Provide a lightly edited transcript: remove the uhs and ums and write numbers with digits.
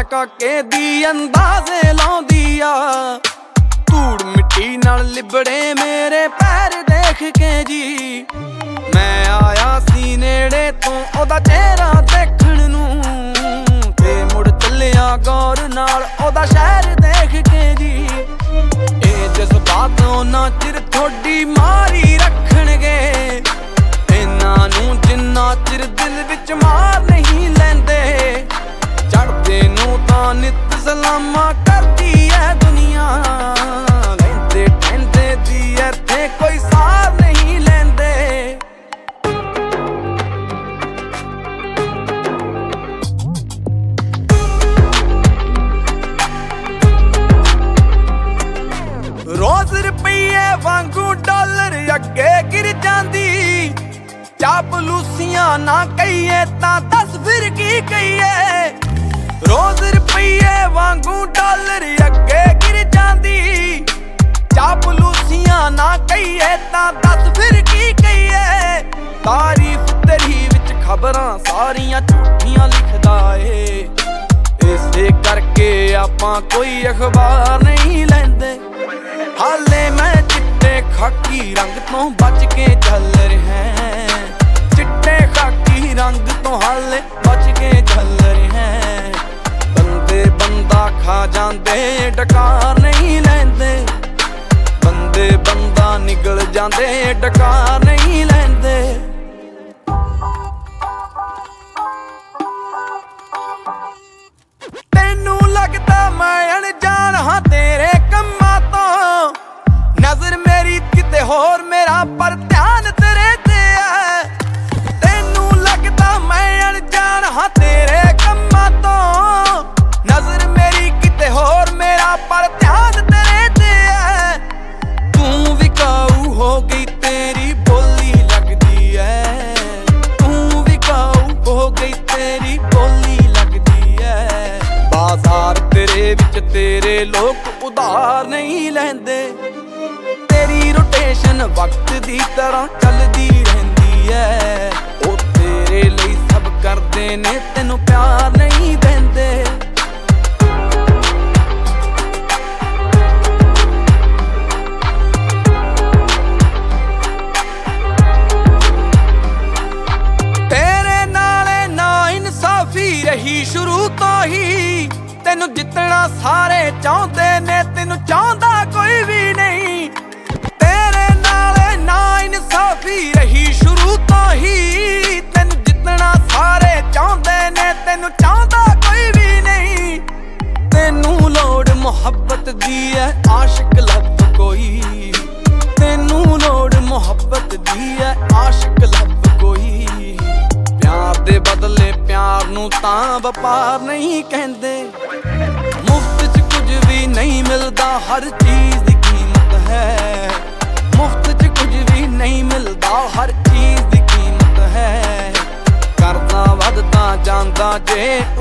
ਕਾਕੇ ਦੀ ਅੰਦਾਜ਼ੇ ਲਾਉਂਦੀ ਆ। ਧੂੜ ਮਿੱਟੀ ਨਾਲ ਲਿਬੜੇ ਮੇਰੇ ਪੈਰ ਦੇਖ ਕੇ ਜੀ। ਮੈਂ ਆਇਆ ਸੀ ਨੇੜੇ ਤੋਂ ਉਹਦਾ ਚਿਹਰਾ ਦੇਖਣ ਨੂੰ, ਤੇ ਮੁੜ ਚੱਲਿਆ ਗੌਰ ਨਾਲ ਉਹਦਾ ਸ਼ਹਿਰ ਦੇਖ ਕੇ ਜੀ। ਇਹ ਜਜ਼ਬਾਤ ਉਹਨਾਂ ਚਿਰ ਥੋਡੀ ਮਾਰੀ ਰੱਖਣਗੇ, ਇਹਨਾਂ ਨੂੰ ਜਿੰਨਾ ਚਿਰ ਦਿਲ ਵਿੱਚ ਮਾਰ ਨਹੀਂ ਲੈਂਦੇ। ਚੜ੍ਹਦੇ ਨੂੰ ਤਾਂ ਨਿੱਤ ਸਲਾਮਾਂ ਕਰਦੀ ਐ ਦੁਨੀਆ, ਲੈਂਦੇ ਟਹਿੰਦੇ ਦੀ ਇੱਥੇ ਕੋਈ ਸਾਰ ਨਹੀਂ ਲੈਂਦੇ। ਰੋਜ਼ ਰੁਪਈਏ ਵਾਂਗੂ ਡਾਲਰ ਅੱਗੇ ਗਿਰ ਜਾਂਦੀ। ਚਾਪਲੂਸੀਆਂ ਨਾ ਕਹੀਏ ਤਾਂ ਦੱਸ ਫਿਰ ਕੀ ਕਹੀਏ। ਰੋਜ਼ ਰੁਪਈਏ ਵਾਂਗੂ ਡਾਲਰ ਅੱਗੇ ਗਿਰ ਜਾਂਦੀ। ਚਾਪਲੂਸੀਆਂ ਨਾ ਕਹੀਏ ਤਾਂ ਦੱਸ ਫਿਰ ਕੀ ਕਹੀਏ। ਤਾਰੀਫ ਤੇਰੀ ਵਿੱਚ ਖਬਰਾਂ ਸਾਰੀਆਂ ਝੂਠੀਆਂ ਲਿਖਦਾ ਏ, ਇਸੇ ਕਰਕੇ ਆਪਾਂ ਕੋਈ ਅਖਬਾਰ ਨਹੀਂ ਲੈਂਦੇ। ਹਾਲੇ ਮੈਂ ਚਿੱਟੇ ਖਾਕੀ ਰੰਗ ਤੋਂ ਬਚ ਕੇ ਚੱਲ ਰਿਹਾ, ਚਿੱਟੇ ਖਾਕੀ ਰੰਗ ਤੋਂ ਹਾਲੇ ਬਚ ਕੇ ਚੱਲ ਰਿਹਾ। ਬੰਦੇ ਬੰਦਾ ਖਾ ਜਾਂਦੇ ਡਕਾਰ ਨਹੀਂ ਲੈਂਦੇ, ਬੰਦੇ ਬੰਦਾ ਨਿਗਲ ਜਾਂਦੇ ਡਕਾਰ ਨਹੀਂ ਲੈਂਦੇ। ਤੈਨੂੰ ਲੱਗਦਾ ਮੈਂ ਅਣਜਾਣ ਹਾਂ ਤੇਰੇ ਕੰਮਾਂ ਤੋਂ, ਨਜ਼ਰ ਮੇਰੀ ਕਿਤੇ ਹੋਰ ਮੇਰਾ ਪਰ ਧਿਆਨ ਤੇਰੇ ਤੇ ਹੈ। ਤੈਨੂੰ ਲੱਗਦਾ ਮੈਂ ਅਣਜਾਣ ਹਾਂ ਤੇਰੇ ਕੰਮਾਂ ਤੋਂ, ਨਜ਼ਰ ਮੇਰੀ ਕਿਤੇ ਹੋਰ ਮੇਰਾ ਪਰ ਧਿਆਨ ਤੇਰੇ ਤੇ ਹੈ। ਤੂੰ ਵਿਕਾਊ ਹੋ ਗਈ ਤੇਰੀ ਬੋਲੀ ਲੱਗਦੀ ਐ, ਤੂੰ ਵਿਕਾਊ ਹੋ ਗਈ ਤੇਰੀ ਬੋਲੀ ਲੱਗਦੀ ਐ। ਬਾਜ਼ਾਰ ਤੇਰੇ ਵਿੱਚ ਤੇਰੇ ਲੋਕ ਉਧਾਰ ਨਹੀਂ ਲੈਂਦੇ, ਤੇਰੀ ਰੋਟੇਸ਼ਨ ਵਕਤ ਦੀ ਤਰ੍ਹਾਂ ਚੱਲਦੀ ਰਹਿੰਦੀ ਐ। ਉਹ ਤੇਰੇ ਲਈ ਸਭ ਕਰਦੇ ਨੇ ਤੈਨੂੰ ਪਿਆਰ ਨਹੀਂ ਦਿੰਦੇ। ਤੇਰੇ ਨਾਲੇ ਨਾ ਇਨਸਾਫੀ ਰਹੀ ਸ਼ੁਰੂ ਤੋਂ ਹੀ, ਤੈਨੂੰ ਜਿੱਤਣਾ ਸਾਰੇ ਚਾਹੁੰਦੇ ਨੇ ਤੈਨੂੰ ਚਾਹੁੰਦਾ ਕੋਈ ਵੀ ਨਹੀਂ। ਤੇਰੇ ਨਾਲੇ ਨਾ ਇਨਸਾਫੀ ਰਹੀ ਸ਼ੁਰੂ ਤੋਂ ਹੀ, ਤੈਨੂੰ ਜਿੱਤਣਾ ਸਾਰੇ ਚਾਹੁੰਦੇ ਨੇ ਤੈਨੂੰ ਚਾਹੁੰਦਾ ਕੋਈ ਵੀ ਨਹੀਂ। ਤੈਨੂੰ ਲੋੜ ਮੁਹੱਬਤ ਦੀ ਐ ਆਸ਼ਿਕ ਲੱਭ ਕੋਈ, ਤੈਨੂੰ ਲੋੜ ਮੁਹੱਬਤ ਦੀ ਐ ਆਸ਼ਿਕ ਲੱਭ ਕੋਈ। ਪਿਆਰ ਦੇ ਬਦਲੇ ਪਿਆਰ ਨੂੰ ਤਾਂ ਵਪਾਰ ਨਹੀਂ ਕਹਿੰਦੇ। ਮੁਫਤ 'ਚ ਕੁਝ ਵੀ ਨਹੀਂ ਮਿਲਦਾ, ਹਰ ਚੀਜ਼ ਦੀ ਕੀਮਤ ਹੈ। ਮੁਫਤ 'ਚ ਕੁਝ ਵੀ ਨਹੀਂ ਮਿਲਦਾ, ਹਰ ਚੀਜ਼ ਦੀ ਕੀਮਤ ਹੈ। ਕਰਦਾ ਵੱਧਦਾ ਜਾਂਦਾ ਜੇ